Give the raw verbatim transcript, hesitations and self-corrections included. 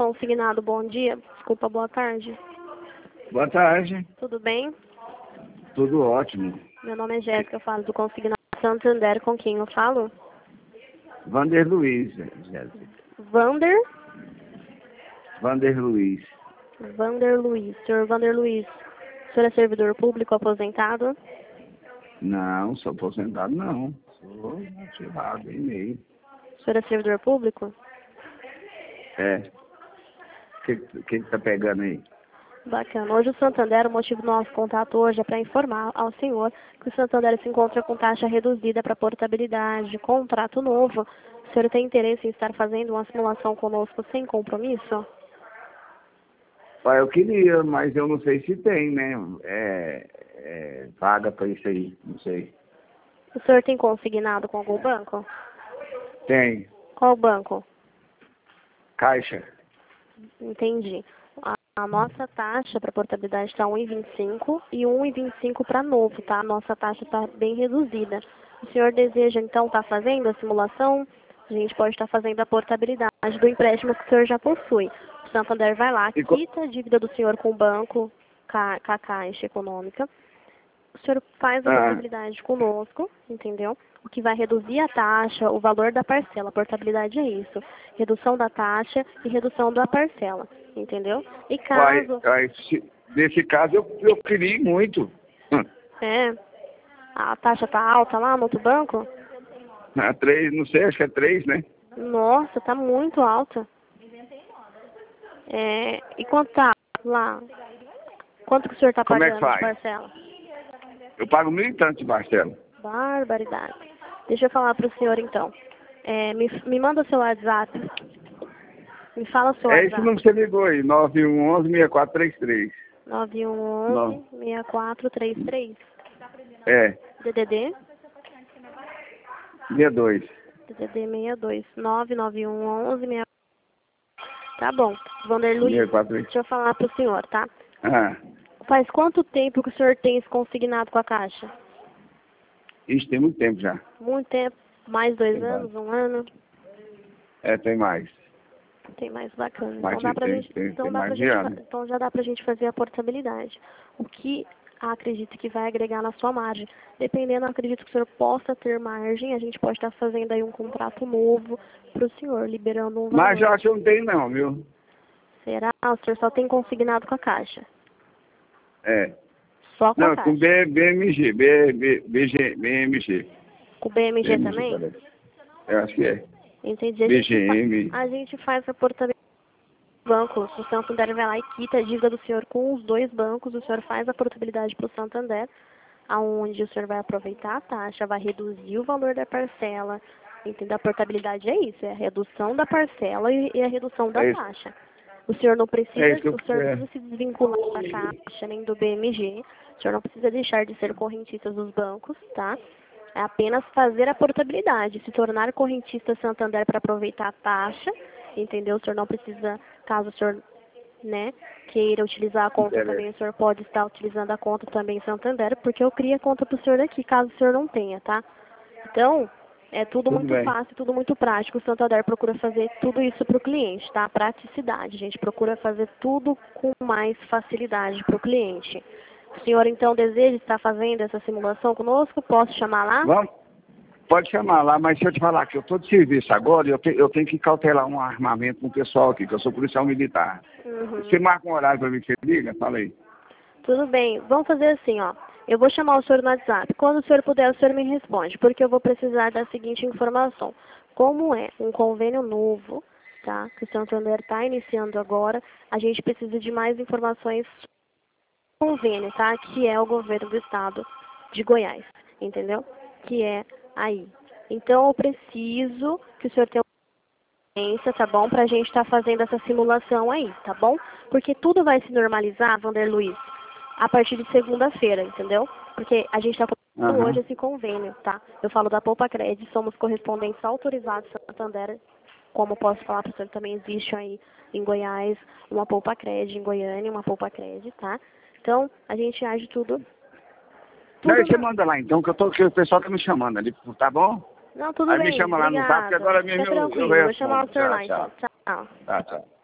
Consignado, bom dia. Desculpa, boa tarde. Boa tarde. Tudo bem? Tudo ótimo. Meu nome é Jéssica, eu falo do Consignado Santander. Com quem eu falo? Vander Luiz, Jéssica. Vander? Vander Luiz. Vander Luiz. Senhor Vander Luiz, o senhor é servidor público aposentado? Não, sou aposentado não. Sou ativado em meio. O senhor é servidor público? É. O que, que que tá pegando aí? Bacana. Hoje o Santander, o motivo do nosso contato hoje é para informar ao senhor que o Santander se encontra com taxa reduzida para portabilidade, contrato novo. O senhor tem interesse em estar fazendo uma simulação conosco sem compromisso? Pai, eu queria, mas eu não sei se tem, né? É, é vaga para isso aí, não sei. O senhor tem consignado com algum banco? Tem. Qual banco? Caixa. Entendi. A, a nossa taxa para portabilidade está um vírgula vinte e cinco e um vírgula vinte e cinco para novo, tá? A nossa taxa está bem reduzida. O senhor deseja, então, estar tá fazendo a simulação? A gente pode estar tá fazendo a portabilidade do empréstimo que o senhor já possui. O Santander vai lá, E quita a dívida do senhor com o banco, com a Caixa Econômica. O senhor faz a ah. portabilidade conosco, entendeu? O que vai reduzir a taxa, o valor da parcela. A portabilidade é isso. Redução da taxa e redução da parcela, entendeu? E caso... Pai, se, nesse caso eu, eu queria muito. Hum. É. A taxa tá alta lá no outro banco? Ah, três, não sei, acho que é três, né? Nossa, tá muito alta. É, e quanto tá lá? Quanto que o senhor tá Como pagando é que faz? de parcela? Eu pago mil e tanto de parcela. Barbaridade. Deixa eu falar pro senhor então. É, me, me manda seu WhatsApp. Me fala o seu É WhatsApp. esse número que você ligou aí, nove um um um, seis quatro três três. nove um um, seis quatro três três. É. D D D? Dia dois. D D D sessenta e dois. nove nove um um, seis. Tá bom. Vander Luiz, seis quatro três. deixa eu falar pro senhor, tá? Ah. Faz quanto tempo que o senhor tem esse consignado com a Caixa? Isso tem muito tempo já. Muito tempo. Mais dois Tem anos, mais. um ano? É, tem mais. Tem mais, bacana. Mais Então, dá de, pra tem, gente, tem, então, tem dá pra mais de gente, ano. então já dá pra gente fazer a portabilidade. O que acredito que vai agregar na sua margem? Dependendo, acredito que o senhor possa ter margem, a gente pode estar fazendo aí um contrato novo pro senhor, liberando um valor. Mas eu acho que eu não tenho não, viu? Será? O senhor só tem consignado com a Caixa? É. Só com Não, a Caixa? com B, BMG, B, B, BG, BMG. Com o B M G, B M G também? parece. Eu acho que é. Entendi. A B gente, G M. fa a gente faz a portabilidade do banco. O Santander vai lá e quita a dívida do senhor com os dois bancos. O senhor faz a portabilidade para o Santander, aonde o senhor vai aproveitar a taxa, vai reduzir o valor da parcela. Entendeu? A portabilidade é isso, é a redução da parcela e, e a redução da É isso. taxa. O senhor não precisa, É isso que eu o senhor não é. precisa se desvincular da Caixa nem do B M G. O senhor não precisa deixar de ser correntista dos bancos, tá? É apenas fazer a portabilidade, se tornar correntista Santander para aproveitar a taxa, entendeu? O senhor não precisa, caso o senhor, né, queira utilizar a conta Interessa. também, o senhor pode estar utilizando a conta também Santander, porque eu criei a conta para o senhor aqui, caso o senhor não tenha, tá? Então, é tudo, Tudo muito bem. fácil, tudo muito prático. O Santander procura fazer tudo isso para o cliente, tá? Praticidade, a gente procura fazer tudo com mais facilidade para o cliente. O senhor, então, deseja estar fazendo essa simulação conosco? Posso chamar lá? Vamos. Pode chamar lá, mas se eu te falar que eu estou de serviço agora, eu, te, eu tenho que cautelar um armamento com o pessoal aqui, que eu sou policial militar. Uhum. Você marca um horário para mim que você liga? Fala aí. Tudo bem. Vamos fazer assim, ó. Eu vou chamar o senhor no WhatsApp. Quando o senhor puder, o senhor me responde, porque eu vou precisar da seguinte informação. Como é um convênio novo, tá? Que o Santander está iniciando agora, a gente precisa de mais informações sobre o convênio, tá? Que é o governo do estado de Goiás, entendeu? Que é aí. Então, eu preciso que o senhor tenha uma, tá bom? Pra gente estar fazendo essa simulação aí, tá bom? Porque tudo vai se normalizar, Vander Luiz, a partir de segunda-feira, entendeu? Porque a gente está começando Aham. hoje esse convênio, tá? Eu falo da Poupa Cred, somos correspondentes autorizados Santander. Como posso falar para o senhor, também existe aí em Goiás uma Poupa Cred, em Goiânia uma Poupa Cred, tá? Então, a gente age tudo... tudo Não, aí você na... manda lá então, que eu tô, que o pessoal tá me chamando ali, tá bom? Não, tudo Aí bem, me chama lá no zap, que obrigada. agora mesmo Fica eu, eu tranquilo, vou chamar o respondo. senhor Tchau, lá então. tchau. Tchau. Tá, tchau.